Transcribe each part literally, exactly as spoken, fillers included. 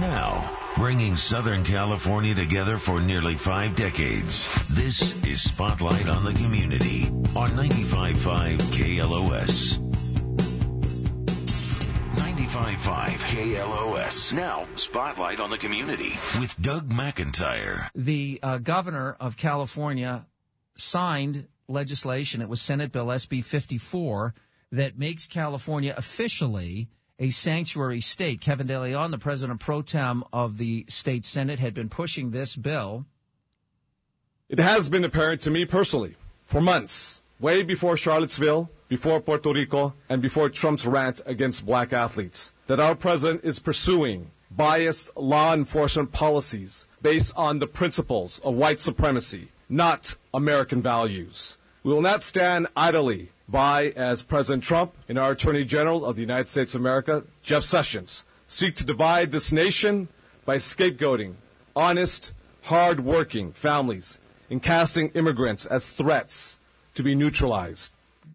Now, bringing Southern California together for nearly five decades, this is Spotlight on the Community on ninety-five point five K L O S. ninety-five point five K L O S. Now, Spotlight on the Community with Doug McIntyre. The uh, governor of California signed legislation. It was Senate Bill S B fifty-four that makes California officially a sanctuary state. Kevin De Leon, the president pro tem of the state Senate, had been pushing this bill. It has been apparent to me personally for months, way before Charlottesville, before Puerto Rico, and before Trump's rant against black athletes, that our president is pursuing biased law enforcement policies based on the principles of white supremacy, not American values. We will not stand idly by as President Trump and our Attorney General of the United States of America, Jeff Sessions, seek to divide this nation by scapegoating honest, hard-working families and casting immigrants as threats to be neutralized.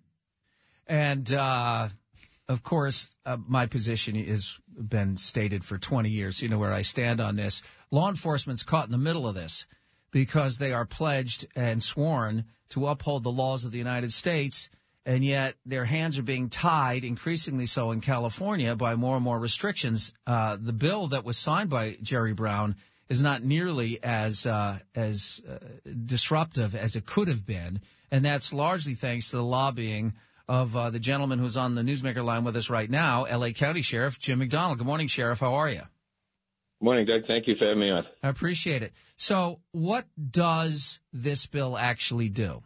And, uh, of course, uh, my position has been stated for twenty years. You know where I stand on this. Law enforcement's caught in the middle of this because they are pledged and sworn to uphold the laws of the United States, and yet their hands are being tied, increasingly so in California, by more and more restrictions. Uh, the bill that was signed by Jerry Brown is not nearly as uh, as uh, disruptive as it could have been, and that's largely thanks to the lobbying of uh, the gentleman who's on the Newsmaker line with us right now, L A County Sheriff Jim McDonald. Good morning, Sheriff. How are you? Good morning, Doug. Thank you for having me on. I appreciate it. So what does this bill actually do?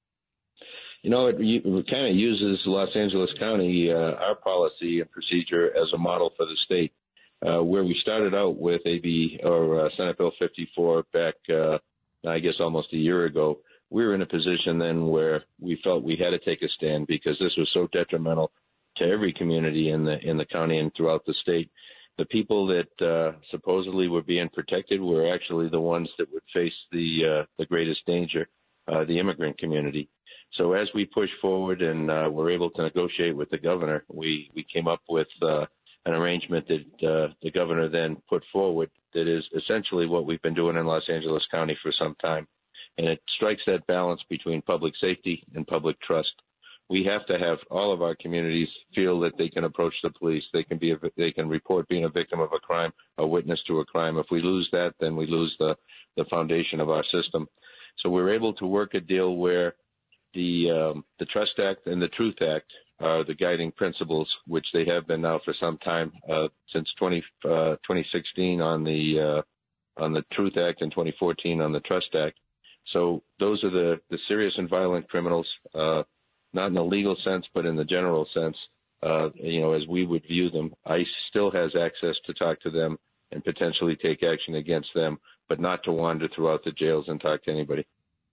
You know, it, it kind of uses Los Angeles County, uh, our policy and procedure as a model for the state, uh, where we started out with A B or uh, Senate Bill fifty-four back, uh, I guess, almost a year ago. We were in a position then where we felt we had to take a stand because this was so detrimental to every community in the in the county and throughout the state. The people that uh, supposedly were being protected were actually the ones that would face the uh, the greatest danger, uh, the immigrant community. So as we push forward and uh, were able to negotiate with the governor, we, we came up with uh, an arrangement that uh, the governor then put forward that is essentially what we've been doing in Los Angeles County for some time. And it strikes that balance between public safety and public trust. We have to have all of our communities feel that they can approach the police. They can be a, they can report being a victim of a crime, a witness to a crime. If we lose that, then we lose the, the foundation of our system. So we're able to work a deal where the um, the Trust Act and the Truth Act are the guiding principles, which they have been now for some time, uh, since twenty, uh, twenty sixteen on the uh, on the Truth Act and twenty fourteen on the Trust Act. So those are the, the serious and violent criminals, uh, not in the legal sense, but in the general sense, uh, you know, as we would view them. ICE still has access to talk to them and potentially take action against them, but not to wander throughout the jails and talk to anybody.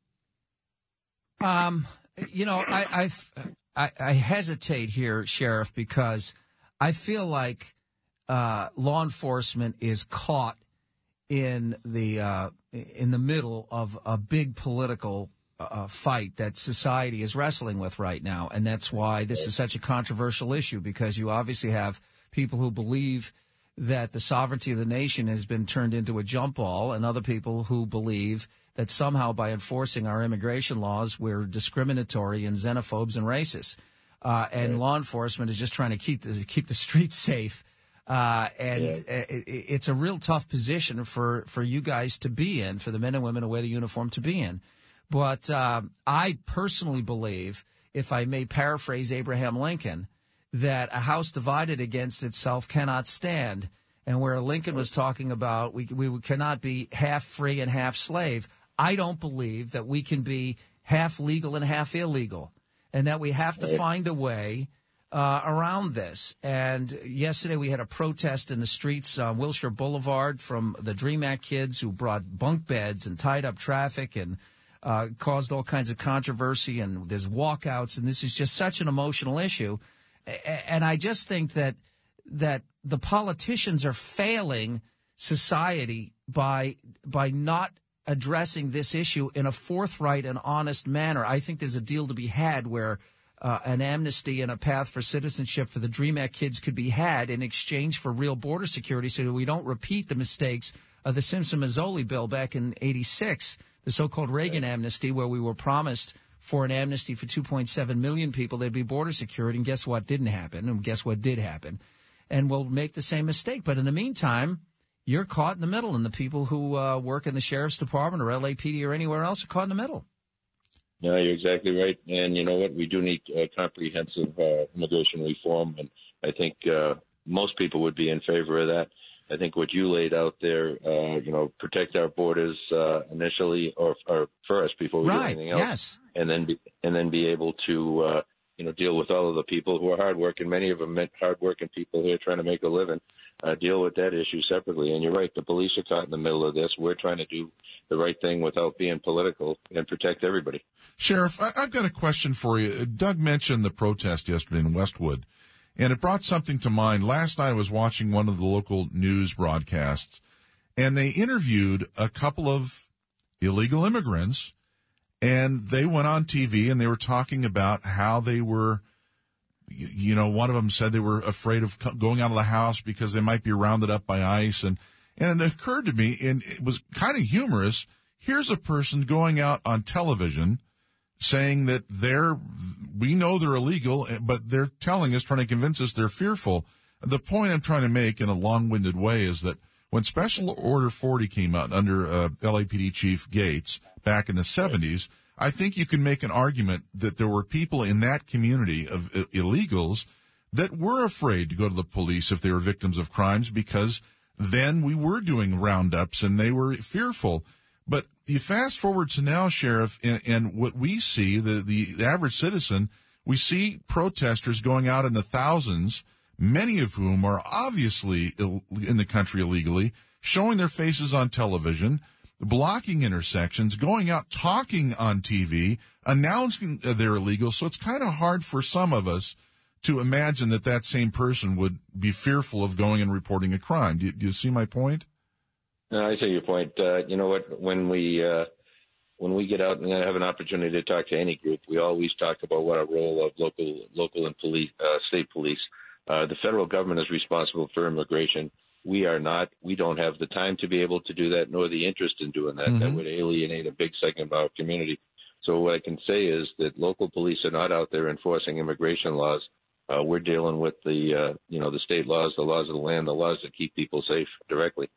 Um, you know, I, I've, I I hesitate here, Sheriff, because I feel like uh, law enforcement is caught in the uh, in the middle of a big political uh, fight that society is wrestling with right now, and that's why this is such a controversial issue. Because you obviously have people who believe that the sovereignty of the nation has been turned into a jump ball, and other people who believe that somehow by enforcing our immigration laws, we're discriminatory and xenophobes and racist. Uh, and right. Law enforcement is just trying to keep the, keep the streets safe. Uh, and yeah. it, it's a real tough position for, for you guys to be in, for the men and women who wear the uniform to be in. But uh, I personally believe, if I may paraphrase Abraham Lincoln, that a house divided against itself cannot stand. And where Lincoln was talking about we, we cannot be half free and half slave, I don't believe that we can be half legal and half illegal, and that we have to find a way uh, around this. And yesterday we had a protest in the streets on Wilshire Boulevard from the DREAM Act kids who brought bunk beds and tied up traffic and uh, caused all kinds of controversy, and there's walkouts, and this is just such an emotional issue. And I just think that that the politicians are failing society by by not addressing this issue in a forthright and honest manner. I think there's a deal to be had where uh, an amnesty and a path for citizenship for the DREAM Act kids could be had in exchange for real border security so that we don't repeat the mistakes of the Simpson-Mazzoli bill back in eighty-six, the so-called Reagan amnesty, where we were promised for an amnesty for two point seven million people, there'd be border security, and guess what didn't happen, and guess what did happen. And we'll make the same mistake. But in the meantime, you're caught in the middle, and the people who uh, work in the Sheriff's Department or L A P D or anywhere else are caught in the middle. No, you're exactly right. And you know what? We do need uh, comprehensive uh, immigration reform, and I think uh, most people would be in favor of that. I think what you laid out there, uh, you know, protect our borders uh, initially or, or first before we right. do anything else, yes. and then be, and then be able to, uh, you know, deal with all of the people who are hardworking. Many of them hardworking people who are trying to make a living. Uh, deal with that issue separately. And you're right, the police are caught in the middle of this. We're trying to do the right thing without being political and protect everybody. Sheriff, I- I've got a question for you. Doug mentioned the protest yesterday in Westwood. And it brought something to mind. Last night I was watching one of the local news broadcasts, and they interviewed a couple of illegal immigrants, and they went on T V and they were talking about how they were, you know, one of them said they were afraid of going out of the house because they might be rounded up by ICE. And, and it occurred to me, and it was kind of humorous, here's a person going out on television saying that they're, we know they're illegal, but they're telling us, trying to convince us they're fearful. The point I'm trying to make in a long-winded way is that when Special Order forty came out under uh, L A P D Chief Gates back in the seventies, I think you can make an argument that there were people in that community of uh, illegals that were afraid to go to the police if they were victims of crimes because then we were doing roundups and they were fearful. But you fast forward to now, Sheriff, and, and what we see, the, the average citizen, we see protesters going out in the thousands, many of whom are obviously Ill, in the country illegally, showing their faces on television, blocking intersections, going out talking on T V, announcing they're illegal. So it's kind of hard for some of us to imagine that that same person would be fearful of going and reporting a crime. Do you, do you see my point? No, I see your point. Uh, you know what? When we uh, when we get out and have an opportunity to talk to any group, we always talk about what our role of local, local and police, uh, state police. Uh, the federal government is responsible for immigration. We are not. We don't have the time to be able to do that, nor the interest in doing that. Mm-hmm. That would alienate a big segment of our community. So what I can say is that local police are not out there enforcing immigration laws. Uh, we're dealing with the, uh, you know, the state laws, the laws of the land, the laws that keep people safe directly.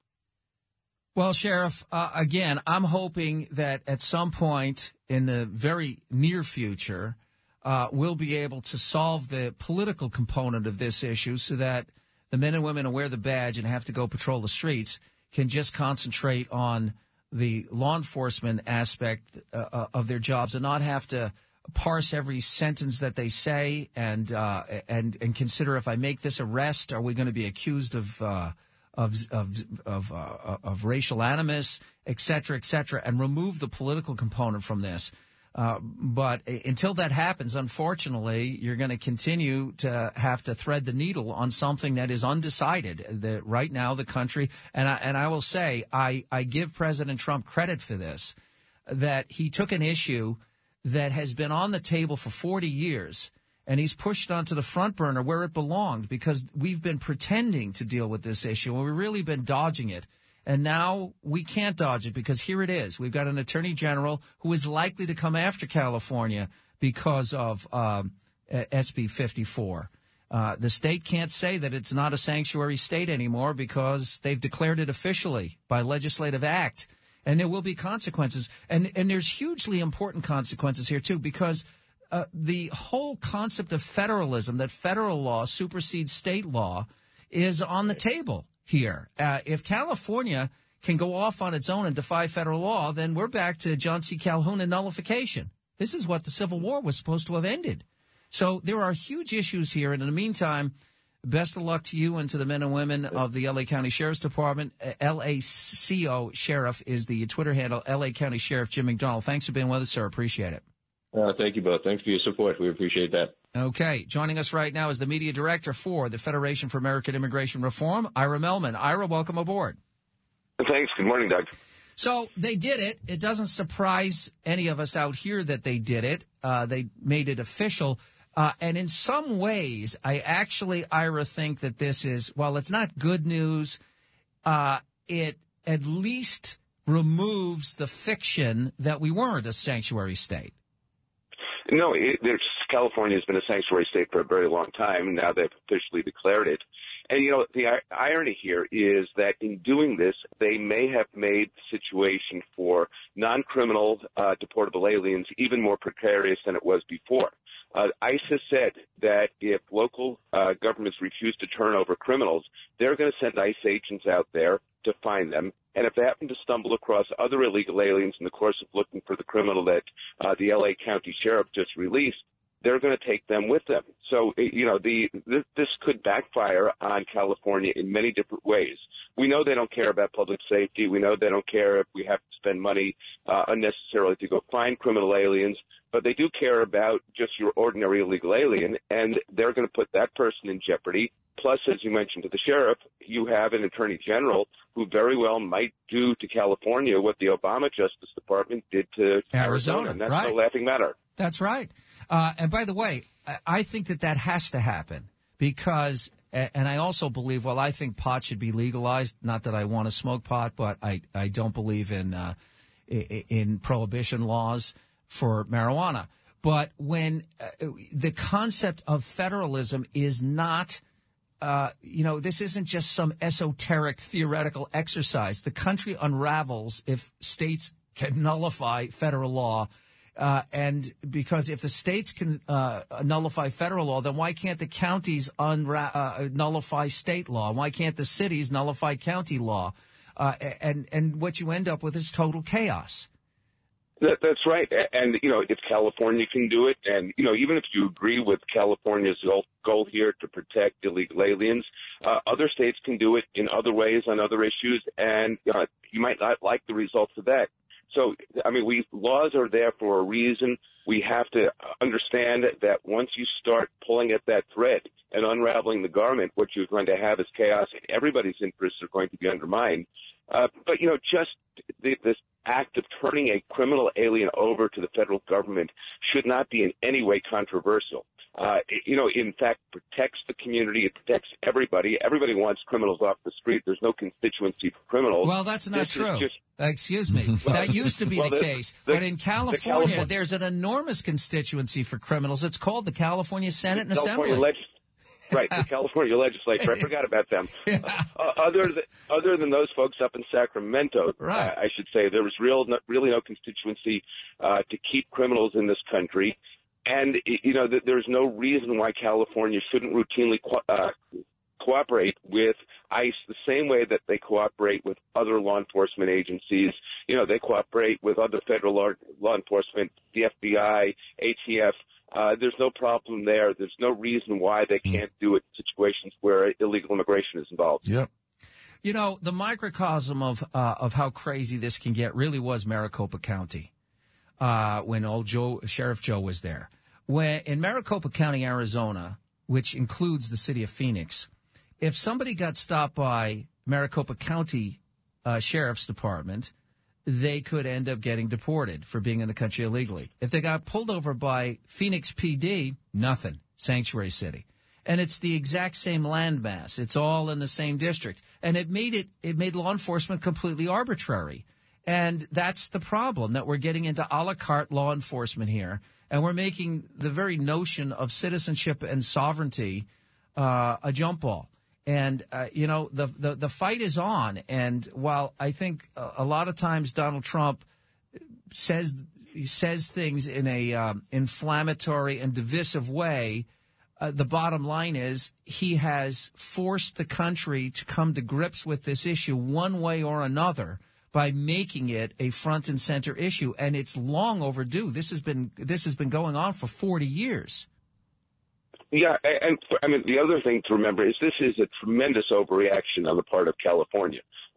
Well, Sheriff, uh, again, I'm hoping that at some point in the very near future, uh, we'll be able to solve the political component of this issue so that the men and women who wear the badge and have to go patrol the streets can just concentrate on the law enforcement aspect uh, of their jobs and not have to parse every sentence that they say and uh, and and consider, if I make this arrest, are we going to be accused of uh, of of of, uh, of racial animus, et cetera, et cetera, and remove the political component from this. Uh, but until that happens, unfortunately, you're going to continue to have to thread the needle on something that is undecided. That right now, the country, and I, and I will say, I, I give President Trump credit for this, that he took an issue that has been on the table for forty years, and he's pushed onto the front burner where it belonged, because we've been pretending to deal with this issue, and we've really been dodging it. And now we can't dodge it, because here it is. We've got an attorney general who is likely to come after California because of um, S B fifty-four. Uh, the state can't say that it's not a sanctuary state anymore because they've declared it officially by legislative act. And there will be consequences. And, and there's hugely important consequences here, too, because uh, the whole concept of federalism, that federal law supersedes state law, is on the table here. Uh, if California can go off on its own and defy federal law, then we're back to John C. Calhoun and nullification. This is what the Civil War was supposed to have ended. So there are huge issues here. And in the meantime, best of luck to you and to the men and women of the L A County Sheriff's Department. L A C O Sheriff is the Twitter handle. L A County Sheriff Jim McDonald. Thanks for being with us, sir. Appreciate it. Uh, thank you both. Thanks for your support. We appreciate that. Okay. Joining us right now is the media director for the Federation for American Immigration Reform, Ira Mellman. Ira, welcome aboard. Thanks. Good morning, Doug. So they did it. It doesn't surprise any of us out here that they did it. Uh, they made it official. Uh, and in some ways, I actually, Ira, think that this is, while it's not good news, uh, it at least removes the fiction that we weren't a sanctuary state. No, it, there's, California has been a sanctuary state for a very long time. Now they've officially declared it. And, you know, the irony here is that in doing this, they may have made the situation for non-criminal uh, deportable aliens even more precarious than it was before. Uh, ICE has said that if local uh, governments refuse to turn over criminals, they're going to send ICE agents out there to find them. And if they happen to stumble across other illegal aliens in the course of looking for the criminal that uh, the L A County Sheriff just released, they're going to take them with them. So, you know, the this, this could backfire on California in many different ways. We know they don't care about public safety. We know they don't care if we have to spend money uh, unnecessarily to go find criminal aliens. But they do care about just your ordinary illegal alien, and they're going to put that person in jeopardy. Plus, as you mentioned to the sheriff, you have an attorney general who very well might do to California what the Obama Justice Department did to Arizona, Arizona and that's right. no laughing matter. That's right. Uh, and by the way, I think that that has to happen because, and I also believe, well, I think pot should be legalized. Not that I want to smoke pot, but I, I don't believe in uh, in prohibition laws for marijuana. But when uh, the concept of federalism is not, uh, you know, this isn't just some esoteric theoretical exercise. The country unravels if states can nullify federal law. Uh, and because if the states can uh, nullify federal law, then why can't the counties unra- uh, nullify state law? Why can't the cities nullify county law? Uh, and, and what you end up with is total chaos. That, that's right. And, you know, if California can do it, and, you know, even if you agree with California's goal, goal here to protect illegal aliens, uh, other states can do it in other ways on other issues, and uh, you might not like the results of that. So, I mean, we laws are there for a reason. We have to understand that once you start pulling at that thread and unraveling the garment, what you're going to have is chaos, and everybody's interests are going to be undermined. Uh, but, you know, just the, this act of turning a criminal alien over to the federal government should not be in any way controversial. Uh, it, you know, in fact, protects the community. It protects everybody. Everybody wants criminals off the street. There's no constituency for criminals. Well, that's not this true. Just, Excuse me. well, that used to be well, the, the case. the, but in California, the California, there's an enormous constituency for criminals. It's called the California Senate and California Assembly. Legis- right, the California legislature. I forgot about them. Yeah. Uh, other, than, other than those folks up in Sacramento, right. uh, I should say, there was real, no, really no constituency uh, to keep criminals in this country. And, you know, there's no reason why California shouldn't routinely co- uh, cooperate with ICE the same way that they cooperate with other law enforcement agencies. You know, they cooperate with other federal law, law enforcement, the F B I, A T F. Uh, there's no problem there. There's no reason why they can't do it in situations where illegal immigration is involved. Yep. You know, the microcosm of uh, of how crazy this can get really was Maricopa County uh, when old Joe, Sheriff Joe was there. When in Maricopa County, Arizona, which includes the city of Phoenix, if somebody got stopped by Maricopa County uh, Sheriff's Department, they could end up getting deported for being in the country illegally. If they got pulled over by Phoenix P D, nothing, sanctuary city. And it's the exact same landmass. It's all in the same district. And it made it, it made law enforcement completely arbitrary. And that's the problem, that we're getting into a la carte law enforcement here. And we're making the very notion of citizenship and sovereignty uh, a jump ball. And, uh, you know, the, the, the fight is on. And while I think a, a lot of times Donald Trump says says things in a um, inflammatory and divisive way, uh, the bottom line is he has forced the country to come to grips with this issue one way or another by making it a front and center issue. And it's long overdue. This has been this has been going on for forty years. Yeah, and I mean, the other thing to remember is this is a tremendous overreaction on the part of California.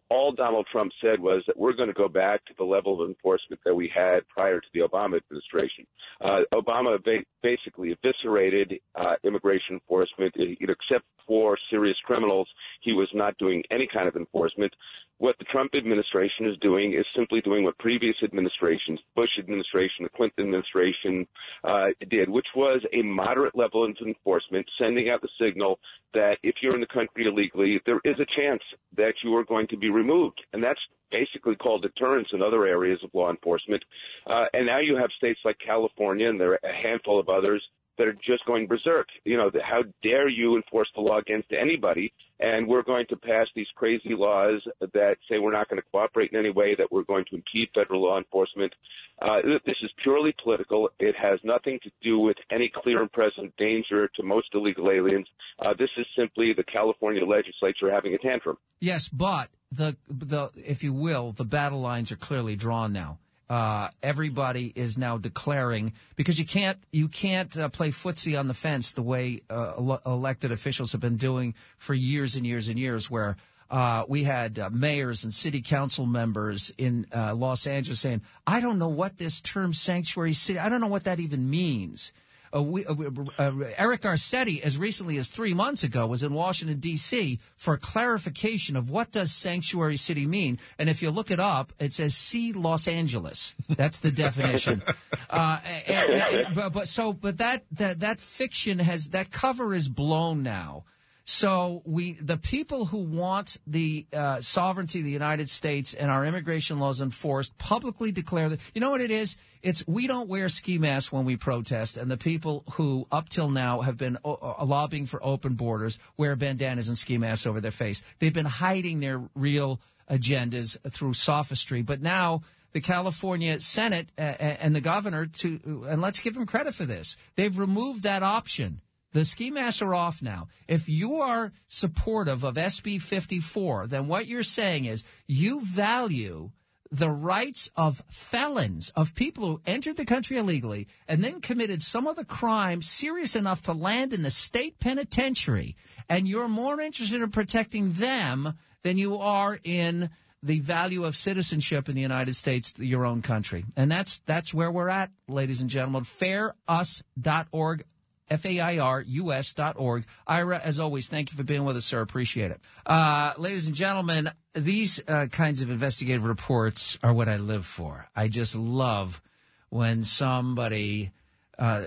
all Donald Trump said was that we're going to go back to the level of enforcement that we had prior to the Obama administration. Uh, Obama ba- basically eviscerated uh, immigration enforcement. It, it, except for serious criminals, he was not doing any kind of enforcement. What the Trump administration is doing is simply doing what previous administrations, Bush administration, the Clinton administration, uh, did, which was a moderate level of enforcement, sending out the signal that if you're in the country illegally, there is a chance that you are going to be removed. And that's basically called deterrence in other areas of law enforcement. Uh, and now you have states like California, and there are a handful of others that are just going berserk. You know, the, how dare you enforce the law against anybody? And we're going to pass these crazy laws that say we're not going to cooperate in any way, that we're going to impede federal law enforcement. Uh, this is purely political. It has nothing to do with any clear and present danger to most illegal aliens. Uh, this is simply the California legislature having a tantrum. Yes, but the the if you will, the battle lines are clearly drawn now. Uh, everybody is now declaring, because you can't you can't uh, play footsie on the fence the way uh, ele- elected officials have been doing for years and years and years, where uh, we had uh, mayors and city council members in uh, Los Angeles saying, I don't know what this term sanctuary city, I don't know what that even means. Uh, we, uh, uh, Eric Garcetti, as recently as three months ago, was in Washington, D C for a clarification of what does sanctuary city mean. And if you look it up, it says see Los Angeles. That's the definition. uh, and, and, but, but so, but that, that, that fiction has, that cover is blown now. So we, the people who want the uh, sovereignty of the United States and our immigration laws enforced, publicly declare that. You know what it is? It's we don't wear ski masks when we protest, and the people who up till now have been uh, lobbying for open borders wear bandanas and ski masks over their face. They've been hiding their real agendas through sophistry, but now the California Senate uh, and the governor, to and let's give them credit for this, they've removed that option. The ski masks are off now. If you are supportive of S B fifty-four, then what you're saying is you value the rights of felons, of people who entered the country illegally and then committed some other crime serious enough to land in the state penitentiary, and you're more interested in protecting them than you are in the value of citizenship in the United States, your own country. And that's that's where we're at, ladies and gentlemen. fair us dot org. F A I R U S dot org. Ira, as always, thank you for being with us, sir. Appreciate it. Uh, ladies and gentlemen, these uh, kinds of investigative reports are what I live for. I just love when somebody uh,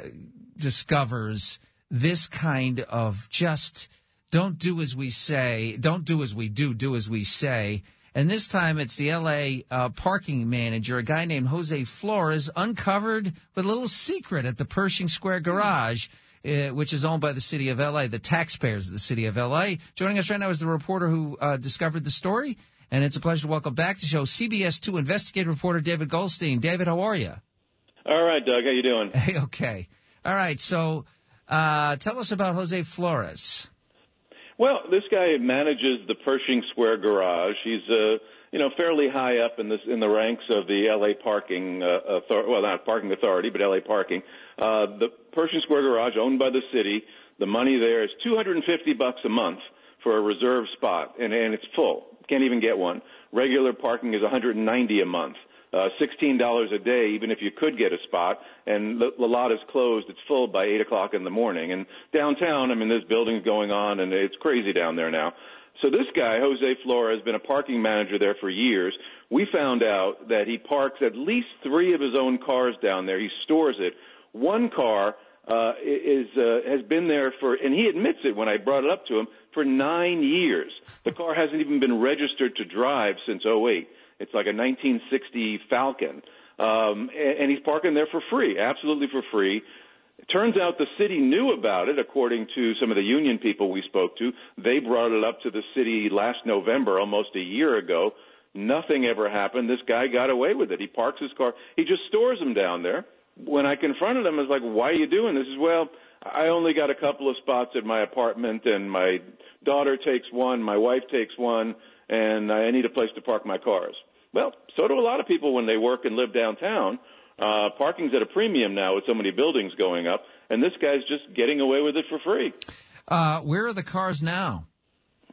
discovers this kind of just don't do as we say, don't do as we do, do as we say. And this time it's the L A uh, parking manager, a guy named Jose Flores, uncovered with a little secret at the Pershing Square Garage, Uh, which is owned by the city of L A, the taxpayers of the city of L A. Joining us right now is the reporter who uh, discovered the story, and it's a pleasure to welcome back to the show C B S two investigative reporter David Goldstein. David, how are you? All right, Doug. How you doing? Hey, okay. All right, so uh, tell us about Jose Flores. Well, this guy manages the Pershing Square Garage. He's uh, you know fairly high up in this in the ranks of the L A parking uh, authority. Well, not parking authority, but L A parking. Uh, the Pershing Square Garage, owned by the city, the money there is two hundred fifty bucks a month for a reserve spot, and, and it's full. Can't even get one. Regular parking is one hundred ninety a month, uh, sixteen dollars a day, even if you could get a spot. And the, the lot is closed; it's full by eight o'clock in the morning. And downtown, I mean, there's buildings going on, and it's crazy down there now. So this guy, Jose Flores, has been a parking manager there for years. We found out that he parks at least three of his own cars down there. He stores it. One car uh, is uh, has been there for, and he admits it when I brought it up to him, for nine years. The car hasn't even been registered to drive since oh eight. It's like a nineteen sixty Falcon. Um, and, and he's parking there for free, absolutely for free. It turns out the city knew about it, according to some of the union people we spoke to. They brought it up to the city last November, almost a year ago. Nothing ever happened. This guy got away with it. He parks his car. He just stores them down there. When I confronted him, I was like, why are you doing this? He says, well, I only got a couple of spots at my apartment, and my daughter takes one, my wife takes one, and I need a place to park my cars. Well, so do a lot of people when they work and live downtown. Uh, parking's at a premium now with so many buildings going up, and this guy's just getting away with it for free. Uh, where are the cars now?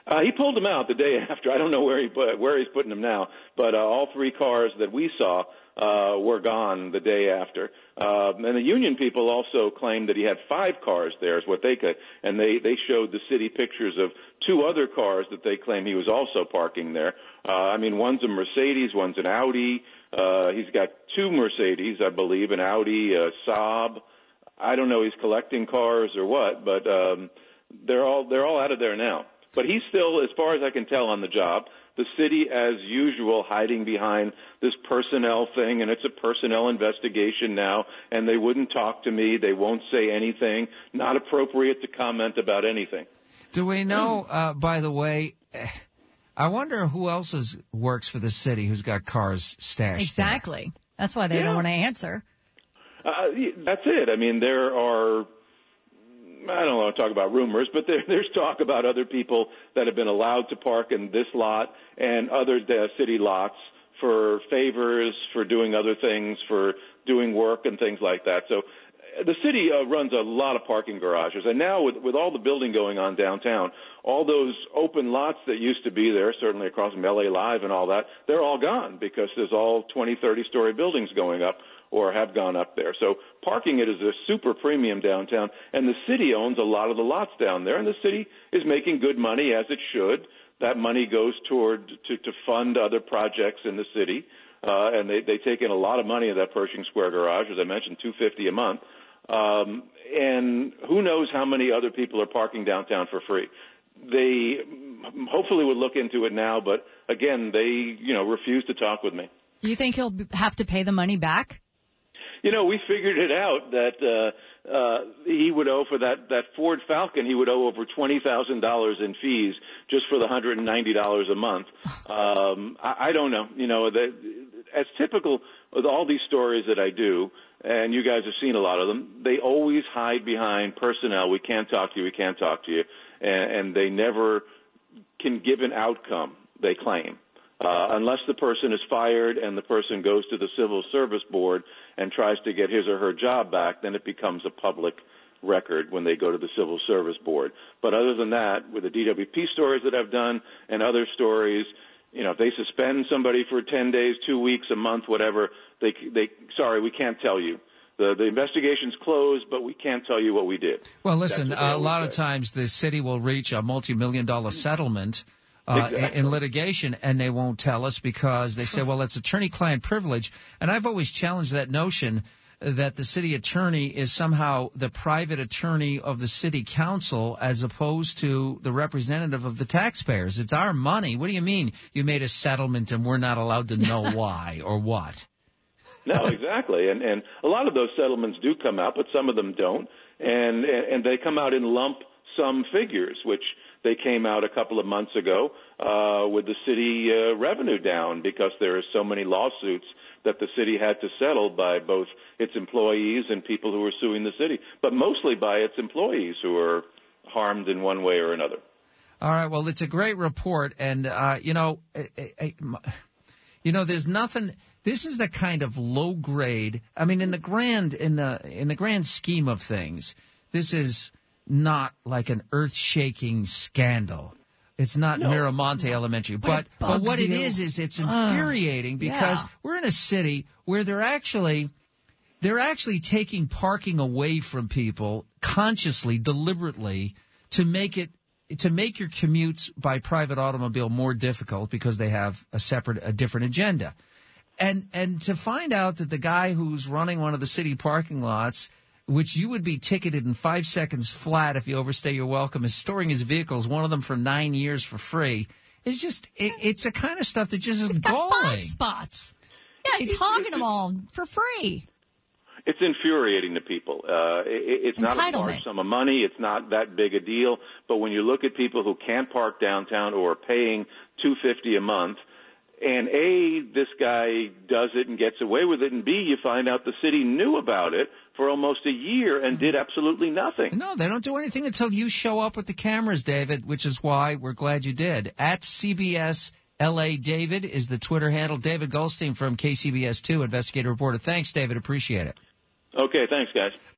Uh, he pulled them out the day after. I don't know where he put, where he's putting them now, but uh, all three cars that we saw uh, were gone the day after. Uh, and the union people also claimed that he had five cars there, is what they could, and they they showed the city pictures of two other cars that they claim he was also parking there. Uh, I mean, one's a Mercedes, one's an Audi. Uh, he's got two Mercedes, I believe, an Audi, a Saab. I don't know, he's collecting cars or what, but um, they're all they're all out of there now. But he's still, as far as I can tell, on the job. The city, as usual, hiding behind this personnel thing, and it's a personnel investigation now, and they wouldn't talk to me. They won't say anything. Not appropriate to comment about anything. Do we know, uh, by the way, I wonder who else is, works for the city who's got cars stashed Exactly. there. That's why they Yeah. don't want to answer. Uh, that's it. I mean, there are... I don't want to talk about rumors, but there, there's talk about other people that have been allowed to park in this lot and other uh, city lots for favors, for doing other things, for doing work and things like that. So uh, the city uh, runs a lot of parking garages. And now with, with all the building going on downtown, all those open lots that used to be there, certainly across from L A Live and all that, they're all gone because there's all twenty, thirty-story buildings going up or have gone up there. So parking it is a super premium downtown, and the city owns a lot of the lots down there, and the city is making good money, as it should. That money goes toward to, to fund other projects in the city, uh, and they, they take in a lot of money in that Pershing Square garage, as I mentioned, two hundred fifty dollars a month. Um, and who knows how many other people are parking downtown for free. They hopefully would look into it now, but again, they, you know, refuse to talk with me. Do you think he'll b- have to pay the money back? You know, we figured it out that uh, uh, he would owe for that, that Ford Falcon, he would owe over twenty thousand dollars in fees just for the one hundred ninety dollars a month. Um, I, I don't know. You know, the, as typical with all these stories that I do, and you guys have seen a lot of them, they always hide behind personnel. We can't talk to you. We can't talk to you. And, and they never can give an outcome, they claim. Uh, unless the person is fired and the person goes to the Civil Service Board and tries to get his or her job back, then it becomes a public record when they go to the Civil Service Board. But other than that, with the D W P stories that I've done and other stories, you know, if they suspend somebody for ten days, two weeks, a month, whatever, they, they, sorry, we can't tell you. The, the investigation's closed, but we can't tell you what we did. Well, listen, uh, a lot say. of times the city will reach a multi-million dollar settlement Uh, exactly. in litigation, and they won't tell us because they say, well, it's attorney-client privilege. And I've always challenged that notion that the city attorney is somehow the private attorney of the city council as opposed to the representative of the taxpayers. It's our money. What do you mean you made a settlement and we're not allowed to know why or what? No, exactly. And, and a lot of those settlements do come out, but some of them don't. And, and they come out in lump sum figures, which they came out a couple of months ago uh, with the city uh, revenue down because there are so many lawsuits that the city had to settle by both its employees and people who were suing the city, but mostly by its employees who were harmed in one way or another. All right. Well, it's a great report. And, uh, you know, I, I, you know, there's nothing. This is the kind of low grade. I mean, in the grand in the in the grand scheme of things, this is not like an earth-shaking scandal. It's not no. Miramonte Elementary. But, but, but what you. it is, is it's infuriating uh, because yeah. we're in a city where they're actually, they're actually taking parking away from people consciously, deliberately, to make it, to make your commutes by private automobile more difficult because they have a separate, a different agenda. And, and to find out that the guy who's running one of the city parking lots, which you would be ticketed in five seconds flat if you overstay your welcome, is storing his vehicles, one of them for nine years for free. It's just, it, it's the kind of stuff that just is He's got galling. five spots. Yeah, he's hogging them all for free. It's infuriating to people. Uh, it, it's not a large sum of money. It's not that big a deal. But when you look at people who can't park downtown or are paying two hundred fifty dollars a month, and A, this guy does it and gets away with it, and B, you find out the city knew about it for almost a year and did absolutely nothing. No, they don't do anything until you show up with the cameras, David, which is why we're glad you did. At C B S L A David is the Twitter handle. David Goldstein from K C B S two, investigative reporter. Thanks, David. Appreciate it. Okay, thanks, guys.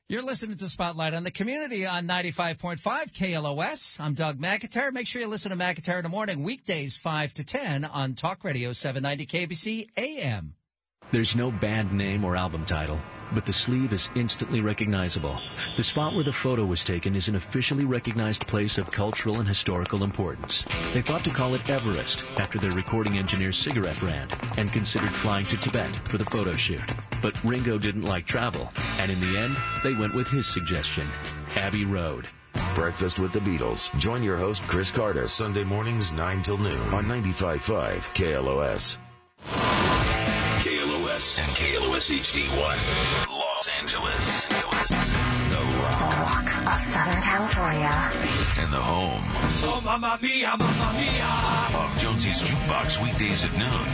You're listening to Spotlight on the Community on ninety-five point five K L O S. I'm Doug McIntyre. Make sure you listen to McIntyre in the morning, weekdays five to ten on Talk Radio seven ninety K B C A M. There's no band name or album title, but the sleeve is instantly recognizable. The spot where the photo was taken is an officially recognized place of cultural and historical importance. They thought to call it Everest after their recording engineer's cigarette brand and considered flying to Tibet for the photo shoot. But Ringo didn't like travel, and in the end, they went with his suggestion, Abbey Road. Breakfast with the Beatles. Join your host, Chris Carter, Sunday mornings nine till noon on ninety-five point five K L O S. K L O S and K L O S H D one, Los Angeles. The Rock. The Rock of Southern California. And the home. Oh, mamma mia, mamma mia. Of Jonesy's Jukebox weekdays at noon.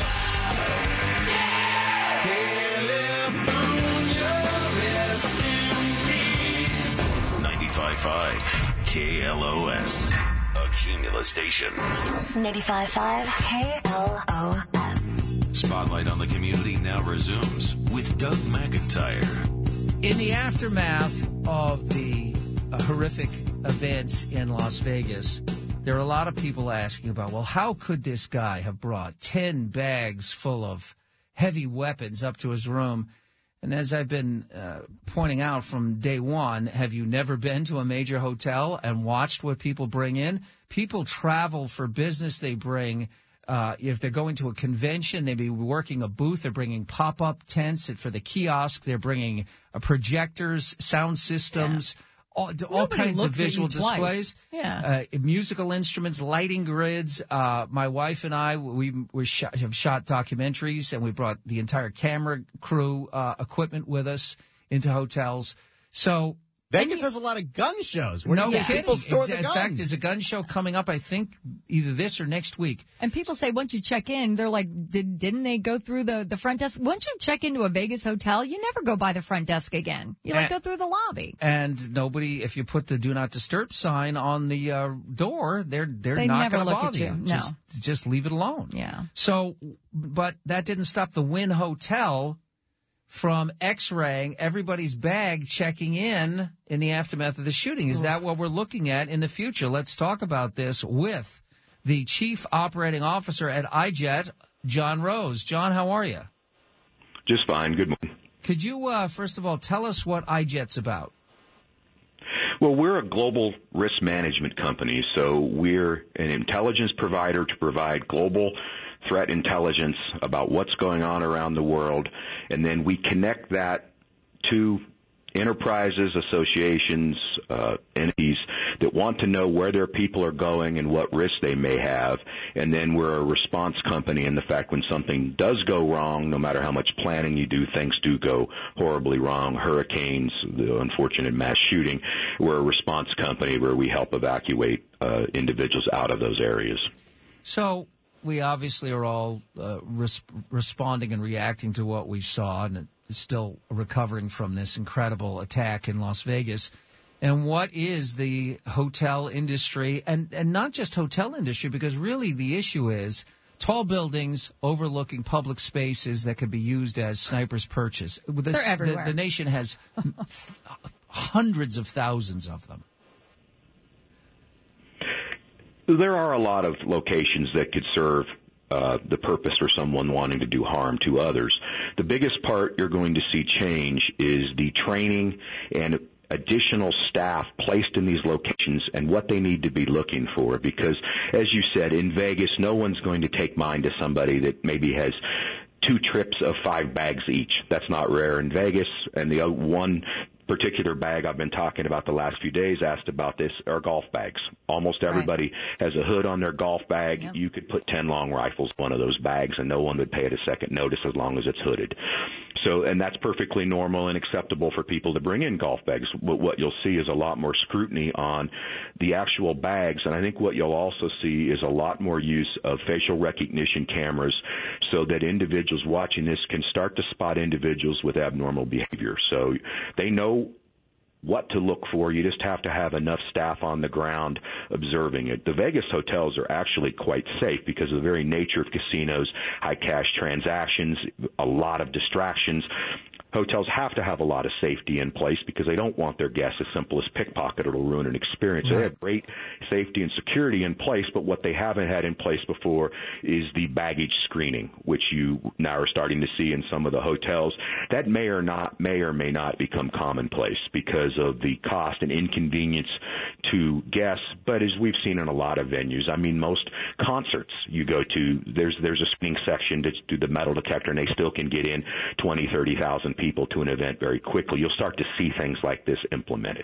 California, rest in peace. ninety-five point five K L O S. A Cumulus station. ninety-five point five K L O S. Spotlight on the Community now resumes with Doug McIntyre. In the aftermath of the uh, horrific events in Las Vegas, there are a lot of people asking about, well, how could this guy have brought ten bags full of heavy weapons up to his room? And as I've been uh, pointing out from day one, have you never been to a major hotel and watched what people bring in? People travel for business. They bring... Uh, if they're going to a convention, they may be working a booth. They're bringing pop-up tents for the kiosk. They're bringing uh, projectors, sound systems, yeah. all, all kinds of visual displays, yeah. uh, musical instruments, lighting grids. Uh, my wife and I, we, we shot, have shot documentaries, and we brought the entire camera crew uh, equipment with us into hotels. So... Vegas has a lot of gun shows. Where no do kidding. people store the in guns? fact, there's a gun show coming up, I think, either this or next week. And people say once you check in, they're like, Did, didn't they go through the, the front desk? Once you check into a Vegas hotel, you never go by the front desk again. You like and, go through the lobby. And nobody, if you put the Do Not Disturb sign on the uh, door, they're they're they not going to to bother you. you. No. Just, just leave it alone. Yeah. So, but that didn't stop the Wynn Hotel from X-raying everybody's bag checking in in the aftermath of the shooting. Is that what we're looking at in the future? Let's talk about this with the Chief Operating Officer at iJet, John Rose. John, how are you? Just fine. Good morning. Could you, uh, first of all, tell us what iJet's about? Well, we're a global risk management company, so we're an intelligence provider to provide global threat intelligence about what's going on around the world, and then we connect that to enterprises, associations, uh, entities that want to know where their people are going and what risks they may have. And then we're a response company in the fact when something does go wrong, no matter how much planning you do, things do go horribly wrong. Hurricanes, the unfortunate mass shooting. We're a response company where we help evacuate uh, individuals out of those areas. So we obviously are all uh, res- responding and reacting to what we saw, and still recovering from this incredible attack in Las Vegas. And what is the hotel industry, and, and not just hotel industry, because really the issue is tall buildings overlooking public spaces that could be used as snipers' perches. They're everywhere. The, the nation has hundreds of thousands of them. There are a lot of locations that could serve uh, the purpose for someone wanting to do harm to others. The biggest part you're going to see change is the training and additional staff placed in these locations and what they need to be looking for. Because, as you said, in Vegas, no one's going to take mind to somebody that maybe has two trips of five bags each. That's not rare in Vegas. And the one particular bag I've been talking about the last few days asked about this are golf bags. Almost everybody right. has a hood on their golf bag. Yep. You could put ten long rifles in one of those bags and no one would pay it a second notice as long as it's hooded. So, and that's perfectly normal and acceptable for people to bring in golf bags. But what you'll see is a lot more scrutiny on the actual bags. And I think what you'll also see is a lot more use of facial recognition cameras so that individuals watching this can start to spot individuals with abnormal behavior. So they know what to look for. You just have to have enough staff on the ground observing it. The Vegas hotels are actually quite safe because of the very nature of casinos, high cash transactions, a lot of distractions. hotels have to have a lot of safety in place because they don't want their guests as simple as pickpocket. It'll ruin an experience. Right. They have great safety and security in place, but what they haven't had in place before is the baggage screening, which you now are starting to see in some of the hotels. That may or not, may or may not become commonplace because of the cost and inconvenience to guests. But as we've seen in a lot of venues, I mean, most concerts you go to, there's there's a screening section to do the metal detector, and they still can get in twenty, thirty thousand people to an event very quickly. You'll start to see things like this implemented.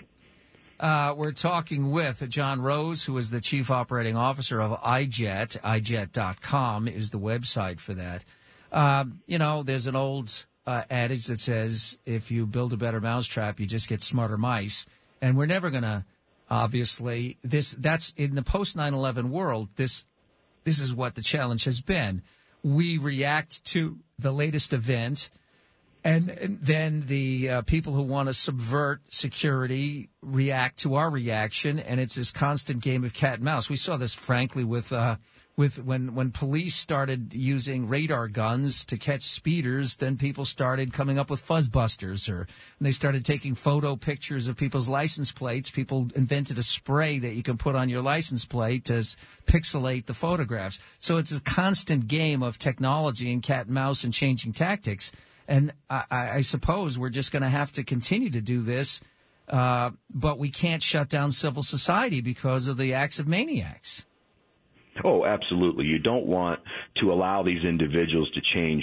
Uh, we're talking with John Rose, who is the Chief Operating Officer of iJet. i jet dot com is the website for that. Um, you know, there's an old uh, adage that says, if you build a better mousetrap, you just get smarter mice. And we're never going to, obviously, this that's in the post nine eleven world, this this is what the challenge has been. We react to the latest event, and, and then the uh, people who want to subvert security react to our reaction, and it's this constant game of cat and mouse. We saw this, frankly, with uh, with when when police started using radar guns to catch speeders. Then people started coming up with fuzzbusters, or and they started taking photo pictures of people's license plates. People invented a spray that you can put on your license plate to s- pixelate the photographs. So it's a constant game of technology and cat and mouse and changing tactics. And I, I suppose we're just going to have to continue to do this, uh, but we can't shut down civil society because of the acts of maniacs. Oh, absolutely. You don't want to allow these individuals to change,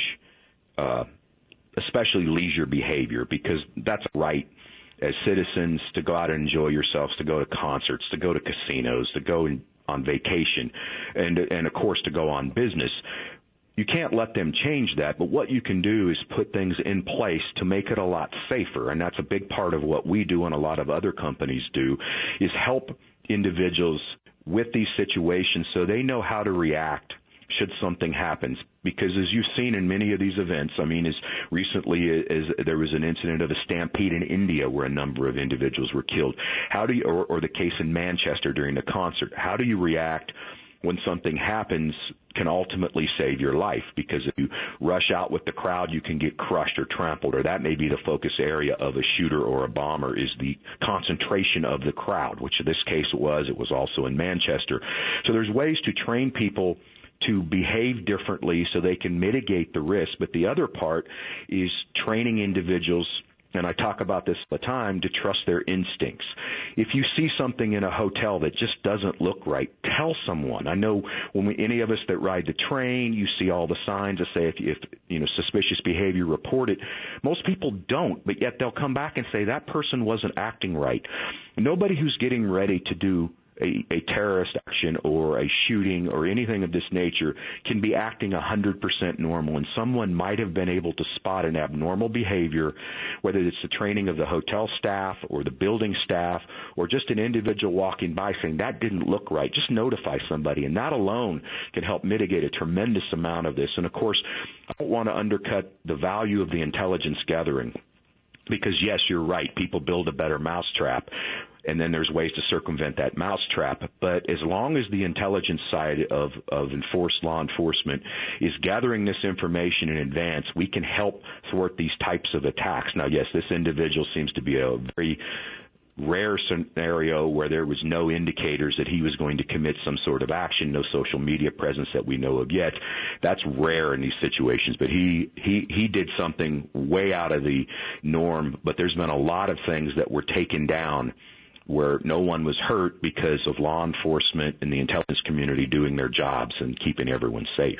uh, especially leisure behavior, because that's a right as citizens to go out and enjoy yourselves, to go to concerts, to go to casinos, to go in, on vacation, and, and, of course, to go on business. You can't let them change that, but what you can do is put things in place to make it a lot safer, and that's a big part of what we do and a lot of other companies do, is help individuals with these situations so they know how to react should something happen. Because as you've seen in many of these events, I mean, as recently as there was an incident of a stampede in India where a number of individuals were killed, how do you, or, or the case in Manchester during the concert, how do you react when something happens can ultimately save your life? Because if you rush out with the crowd, you can get crushed or trampled, or that may be the focus area of a shooter or a bomber, is the concentration of the crowd, which in this case it was. It was also in Manchester. So there's ways to train people to behave differently so they can mitigate the risk. But the other part is training individuals, and I talk about this all the time, to trust their instincts. If you see something in a hotel that just doesn't look right, tell someone. I know when we, any of us that ride the train, you see all the signs that say if, if you know suspicious behavior, report it. Most people don't, but yet they'll come back and say that person wasn't acting right. Nobody who's getting ready to do A, a terrorist action or a shooting or anything of this nature can be acting one hundred percent normal, and someone might have been able to spot an abnormal behavior, whether it's the training of the hotel staff or the building staff or just an individual walking by saying that didn't look right. Just notify somebody, and that alone can help mitigate a tremendous amount of this. And, of course, I don't want to undercut the value of the intelligence gathering because, yes, you're right, people build a better mousetrap, and then there's ways to circumvent that mousetrap. But as long as the intelligence side of, of enforced law enforcement is gathering this information in advance, we can help thwart these types of attacks. Now, yes, this individual seems to be a very rare scenario where there was no indicators that he was going to commit some sort of action, no social media presence that we know of yet. That's rare in these situations, but he, he, he did something way out of the norm. But there's been a lot of things that were taken down where no one was hurt because of law enforcement and the intelligence community doing their jobs and keeping everyone safe.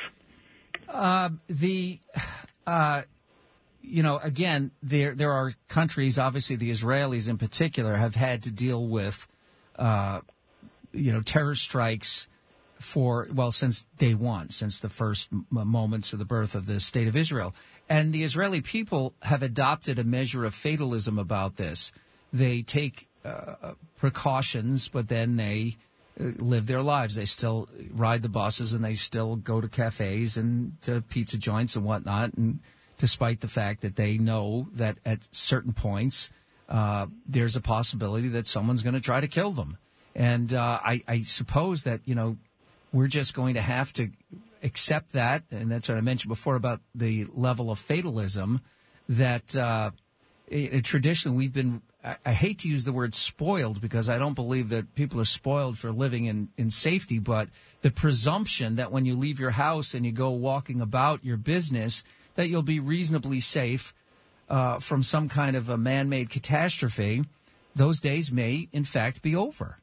Uh, the, uh, you know, again, there there are countries, obviously the Israelis in particular, have had to deal with, uh, you know, terror strikes for, well, since day one, since the first m- moments of the birth of the State of Israel. And the Israeli people have adopted a measure of fatalism about this. They take Uh, precautions, but then they uh, live their lives. They still ride the buses and they still go to cafes and to pizza joints and whatnot. And despite the fact that they know that at certain points uh, there's a possibility that someone's going to try to kill them. And uh, I, I suppose that, you know, we're just going to have to accept that. And that's what I mentioned before about the level of fatalism that uh, it, it, traditionally we've been, I, I hate to use the word spoiled because I don't believe that people are spoiled for living in, in safety, but the presumption that when you leave your house and you go walking about your business, that you'll be reasonably safe uh, from some kind of a man-made catastrophe, those days may, in fact, be over.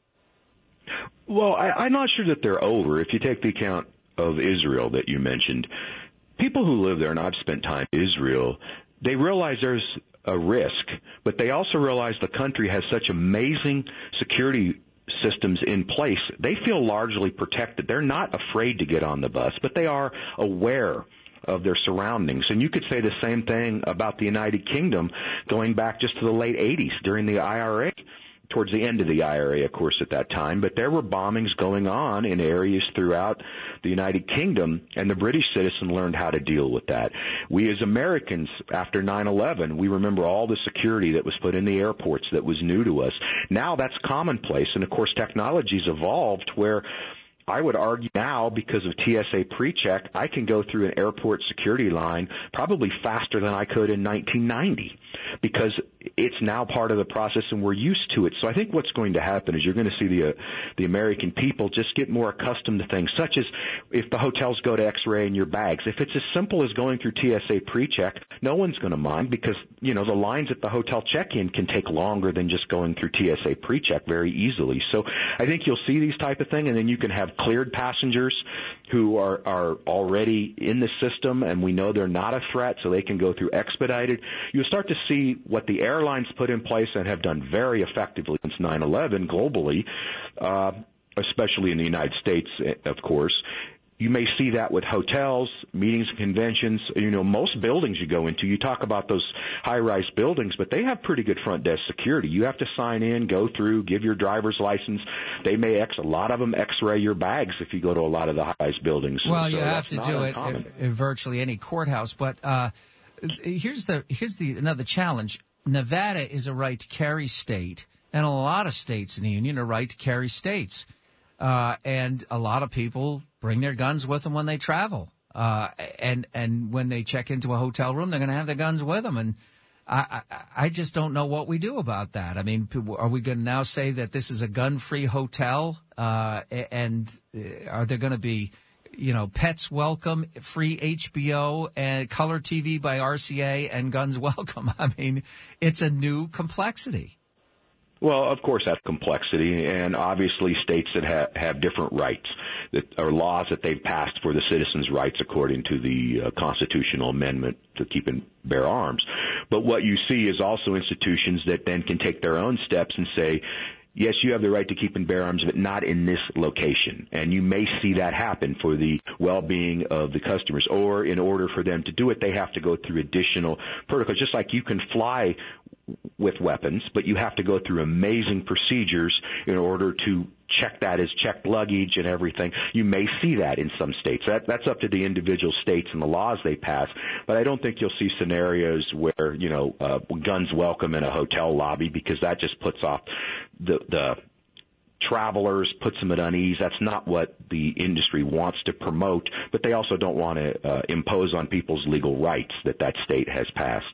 Well, I, I'm not sure that they're over. If you take the account of Israel that you mentioned, people who live there, and I've spent time in Israel, they realize there's a risk, but they also realize the country has such amazing security systems in place. They feel largely protected. They're not afraid to get on the bus, but they are aware of their surroundings. And you could say the same thing about the United Kingdom going back just to the late eighties during the I R A, towards the end of the I R A, of course, at that time. But there were bombings going on in areas throughout the United Kingdom, and the British citizen learned how to deal with that. We as Americans, after nine eleven, we remember all the security that was put in the airports that was new to us. Now that's commonplace, and of course technology's evolved where I would argue now, because of T S A PreCheck, I can go through an airport security line probably faster than I could in nineteen ninety, because it's now part of the process and we're used to it. So I think what's going to happen is you're going to see the uh, the American people just get more accustomed to things, such as if the hotels go to X-ray in your bags. If it's as simple as going through T S A PreCheck, no one's going to mind, because, you know, the lines at the hotel check-in can take longer than just going through T S A PreCheck very easily. So I think you'll see these type of thing, and then you can have cleared passengers who are, are already in the system, and we know they're not a threat, so they can go through expedited. You'll start to see what the airlines put in place and have done very effectively since nine eleven globally, uh, especially in the United States, of course. You may see that with hotels, meetings and conventions. You know, most buildings you go into, you talk about those high-rise buildings, but they have pretty good front desk security. You have to sign in, go through, give your driver's license. They may, X, a lot of them X-ray your bags if you go to a lot of the high-rise buildings. Well, so you have to do uncommon. it in, in virtually any courthouse. But uh, here's the here's the another challenge. Nevada is a right to carry state, and a lot of states in the union are right to carry states. Uh, and a lot of people bring their guns with them when they travel. Uh, and, and when they check into a hotel room, they're going to have their guns with them. And I, I, I just don't know what we do about that. I mean, are we going to now say that this is a gun-free hotel? Uh, and are there going to be, you know, pets welcome, free H B O and color T V by R C A, and guns welcome? I mean, it's a new complexity. Well, of course, that's complexity, and obviously states that have, have different rights, that are laws that they've passed for the citizens' rights according to the uh, constitutional amendment to keep and bear arms. But what you see is also institutions that then can take their own steps and say, yes, you have the right to keep and bear arms, but not in this location. And you may see that happen for the well-being of the customers. Or in order for them to do it, they have to go through additional protocols. Just like you can fly with weapons, but you have to go through amazing procedures in order to check that as checked luggage and everything. You may see that in some states. That, that's up to the individual states and the laws they pass. But I don't think you'll see scenarios where, you know, uh, guns welcome in a hotel lobby, because that just puts off the, the travelers, puts them at unease. That's not what the industry wants to promote, but they also don't want to uh, impose on people's legal rights that that state has passed.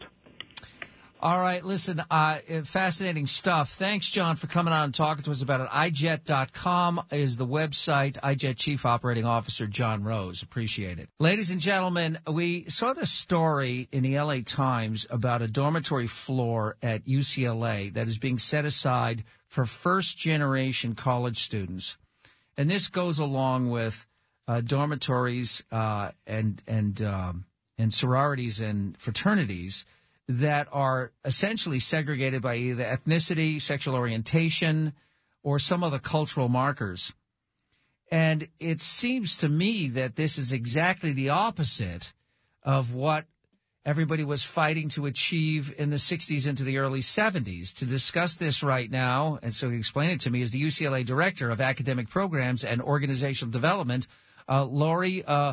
All right, listen, uh, fascinating stuff. Thanks, John, for coming on and talking to us about it. i jet dot com is the website. iJet Chief Operating Officer John Rose. Appreciate it. Ladies and gentlemen, we saw this story in the L A Times about a dormitory floor at U C L A that is being set aside for first-generation college students. And this goes along with uh, dormitories uh, and, and, um, and sororities and fraternities that are essentially segregated by either ethnicity, sexual orientation, or some other cultural markers. And it seems to me that this is exactly the opposite of what everybody was fighting to achieve in the sixties into the early seventies. To discuss this right now, and so he explained it to me, is the U C L A Director of Academic Programs and Organizational Development, uh, Lori uh,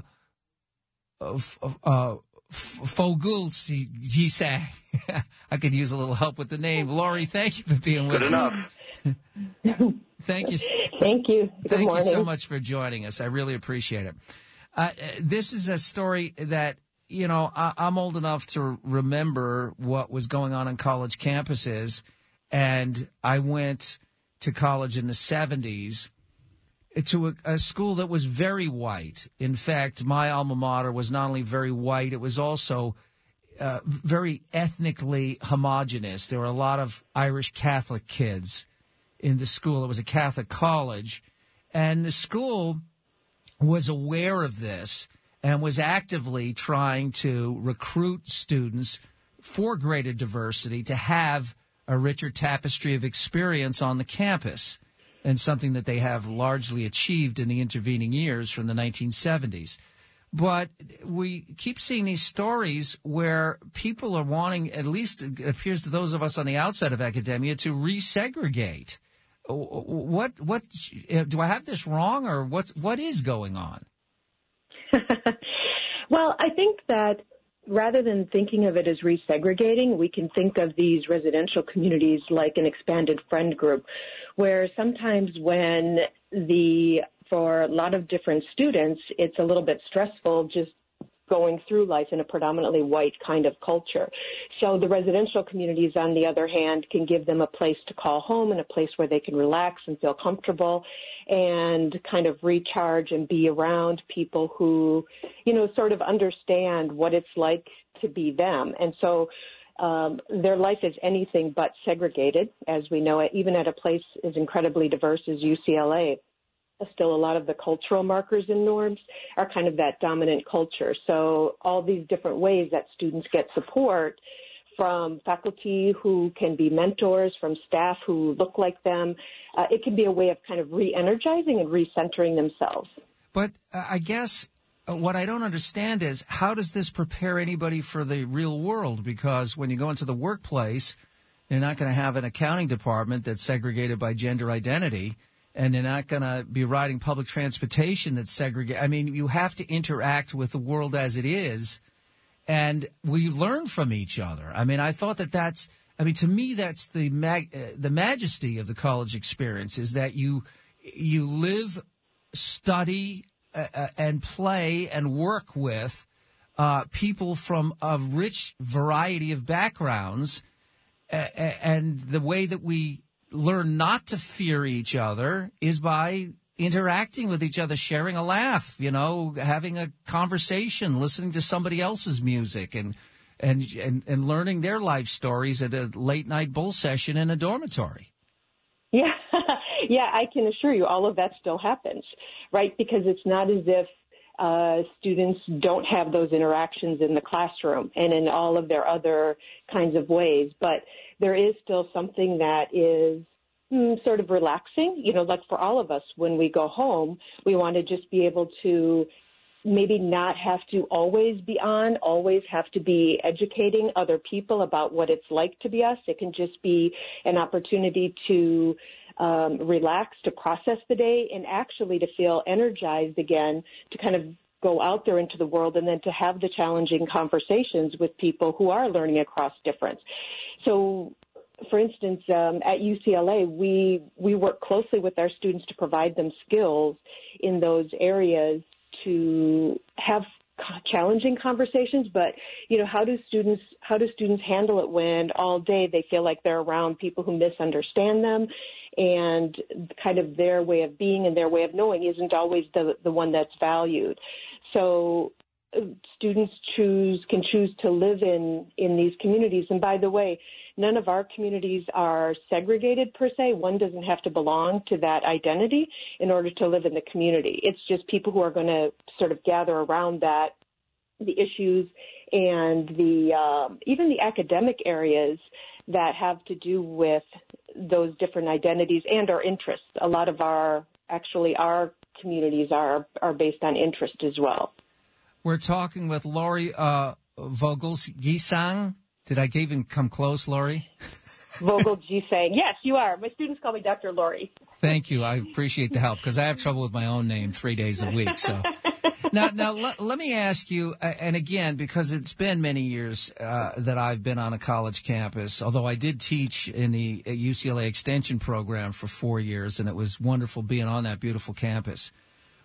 uh, uh Fogul, he sang. I could use a little help with the name. Lori, thank you for being with Good us. enough. Thank you. Thank you. Good Thank morning. you so much for joining us. I really appreciate it. Uh, this is a story that you know, I, I'm old enough to remember what was going on on college campuses, and I went to college in the seventies to a, a school that was very white. In fact, my alma mater was not only very white, it was also uh, very ethnically homogenous. There were a lot of Irish Catholic kids in the school. It was a Catholic college, and the school was aware of this and was actively trying to recruit students for greater diversity to have a richer tapestry of experience on the campus, and something that they have largely achieved in the intervening years from the nineteen seventies. But we keep seeing these stories where people are wanting, at least it appears to those of us on the outside of academia, to resegregate. What, what, do I have this wrong, or what, what is going on? Well, I think that rather than thinking of it as resegregating, we can think of these residential communities like an expanded friend group, where sometimes when the, for a lot of different students, it's a little bit stressful just going through life in a predominantly white kind of culture. So the residential communities, on the other hand, can give them a place to call home and a place where they can relax and feel comfortable and kind of recharge and be around people who, you know, sort of understand what it's like to be them. And so um, their life is anything but segregated, as we know it, even at a place as incredibly diverse as U C L A. Still, a lot of the cultural markers and norms are kind of that dominant culture. So all these different ways that students get support from faculty who can be mentors, from staff who look like them, uh, it can be a way of kind of re-energizing and recentering themselves. But uh, I guess uh, what I don't understand is, how does this prepare anybody for the real world? Because when you go into the workplace, you're not going to have an accounting department that's segregated by gender identity, and they're not going to be riding public transportation that's segregated. I mean, you have to interact with the world as it is, and we learn from each other. I mean, I thought that that's, I mean, to me, that's the mag, uh, the majesty of the college experience, is that you you live, study, uh, uh, and play and work with uh, people from a rich variety of backgrounds, uh, and the way that we learn not to fear each other is by interacting with each other, sharing a laugh, you know, having a conversation, listening to somebody else's music, and and and, and learning their life stories at a late night bull session in a dormitory. Yeah, yeah, I can assure you all of that still happens, right? Because it's not as if uh, students don't have those interactions in the classroom and in all of their other kinds of ways, but there is still something that is mm, sort of relaxing, you know, like for all of us, when we go home, we want to just be able to maybe not have to always be on, always have to be educating other people about what it's like to be us. It can just be an opportunity to um, relax, to process the day, and actually to feel energized again, to kind of go out there into the world, and then to have the challenging conversations with people who are learning across difference. So, for instance, um, at U C L A, we we work closely with our students to provide them skills in those areas to have challenging conversations. But, you know, how do students how do students handle it when all day they feel like they're around people who misunderstand them, and kind of their way of being and their way of knowing isn't always the the one that's valued. So students choose can choose to live in, in these communities. And by the way, none of our communities are segregated per se. One doesn't have to belong to that identity in order to live in the community. It's just people who are going to sort of gather around that, the issues and the um, even the academic areas that have to do with those different identities and our interests. A lot of our, actually our communities are, are based on interest as well. We're talking with Lori uh, Vogelsang. Did I even come close, Lori? Vogelsang. Yes, you are. My students call me Doctor Lori. Thank you. I appreciate the help, because I have trouble with my own name three days a week. So now, now let, let me ask you, and again, because it's been many years uh, that I've been on a college campus, although I did teach in the U C L A Extension program for four years, and it was wonderful being on that beautiful campus.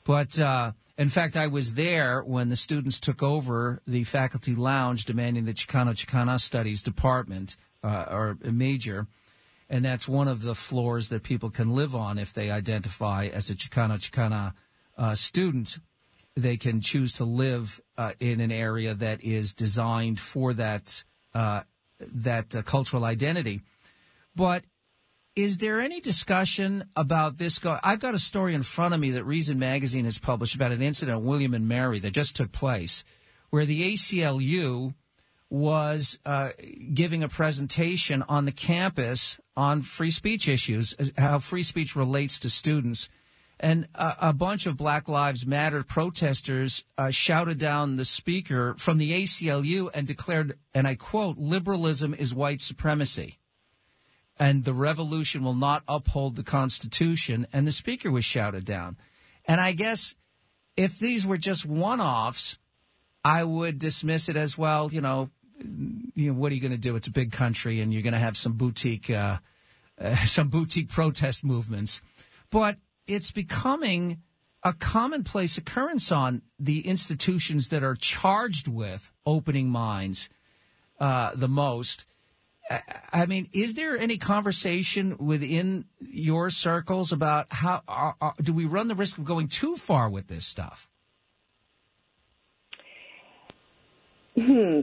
But uh, in fact, I was there when the students took over the faculty lounge, demanding the Chicano Chicana Studies department uh, or a major. And that's one of the floors that people can live on if they identify as a Chicano Chicana uh, student. They can choose to live uh, in an area that is designed for that uh, that uh, cultural identity. But is there any discussion about this? Go- I've got a story in front of me that Reason Magazine has published about an incident at William and Mary that just took place, where the A C L U was uh, giving a presentation on the campus on free speech issues, how free speech relates to students. And a, a bunch of Black Lives Matter protesters uh, shouted down the speaker from the A C L U and declared, and I quote, "Liberalism is white supremacy, and the revolution will not uphold the Constitution." And the speaker was shouted down. And I guess if these were just one-offs, I would dismiss it as, well, you know, you know, what are you going to do? It's a big country, and you're going to have some boutique, uh, uh, some boutique protest movements. But it's becoming a commonplace occurrence on the institutions that are charged with opening minds uh, the most. I mean, is there any conversation within your circles about how are, are, do we run the risk of going too far with this stuff? Hmm.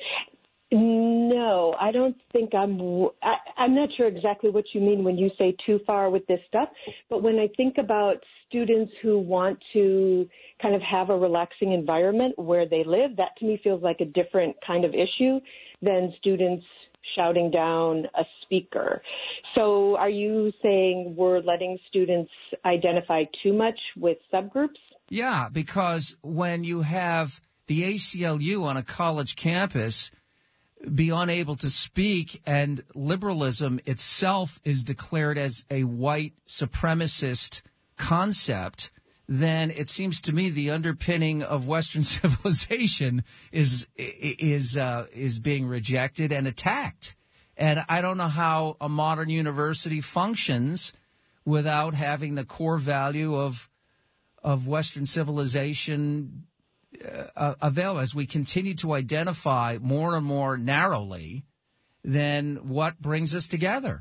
No, I don't think I'm, I, I'm not sure exactly what you mean when you say too far with this stuff, but when I think about students who want to kind of have a relaxing environment where they live, that to me feels like a different kind of issue than students shouting down a speaker. So are you saying we're letting students identify too much with subgroups? Yeah, because when you have the A C L U on a college campus be unable to speak, and liberalism itself is declared as a white supremacist concept, then it seems to me the underpinning of Western civilization is is uh, is being rejected and attacked. And I don't know how a modern university functions without having the core value of of Western civilization Uh, avail as we continue to identify more and more narrowly than what brings us together.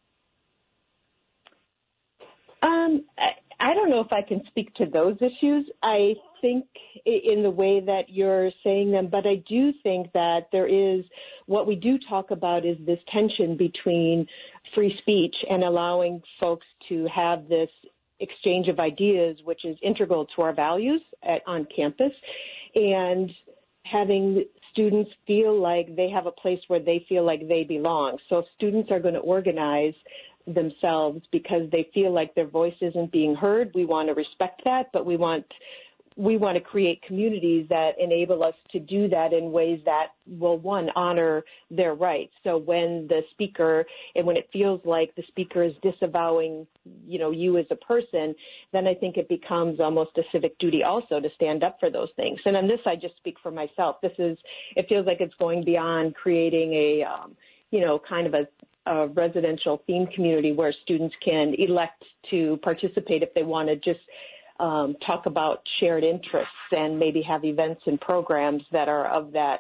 Um, I, I don't know if I can speak to those issues. I think in the way that you're saying them, but I do think that there is, what we do talk about is this tension between free speech and allowing folks to have this exchange of ideas, which is integral to our values at, on campus, and having students feel like they have a place where they feel like they belong. So if students are going to organize themselves because they feel like their voice isn't being heard, we want to respect that, but we want we want to create communities that enable us to do that in ways that will, one, honor their rights. So when the speaker, and when it feels like the speaker is disavowing, you know, you as a person, then I think it becomes almost a civic duty also to stand up for those things. And on this, I just speak for myself. This is, it feels like it's going beyond creating a, um, you know, kind of a, a residential themed community where students can elect to participate if they want to just Um, talk about shared interests and maybe have events and programs that are of that,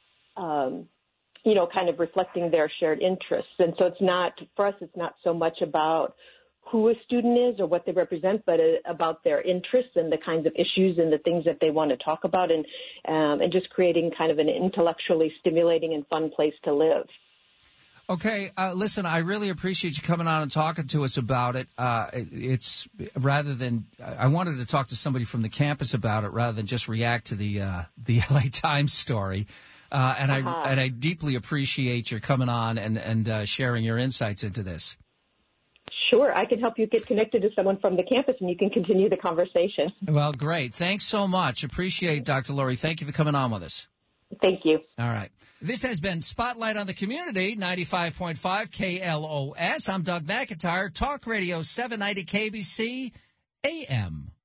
um, you know, kind of reflecting their shared interests. And so it's not, for us, it's not so much about who a student is or what they represent, but uh, about their interests and the kinds of issues and the things that they want to talk about, and um, and just creating kind of an intellectually stimulating and fun place to live. Okay, uh, listen, I really appreciate you coming on and talking to us about it. Uh, it. It's rather than, I wanted to talk to somebody from the campus about it rather than just react to the uh, the L A Times story. Uh, and uh-huh. I and I deeply appreciate your coming on and, and uh, sharing your insights into this. Sure, I can help you get connected to someone from the campus and you can continue the conversation. Well, great. Thanks so much. Appreciate it, Doctor Lori. Thank you for coming on with us. Thank you. All right. This has been Spotlight on the Community, ninety-five point five K L O S. I'm Doug McIntyre, Talk Radio seven ninety K B C A M.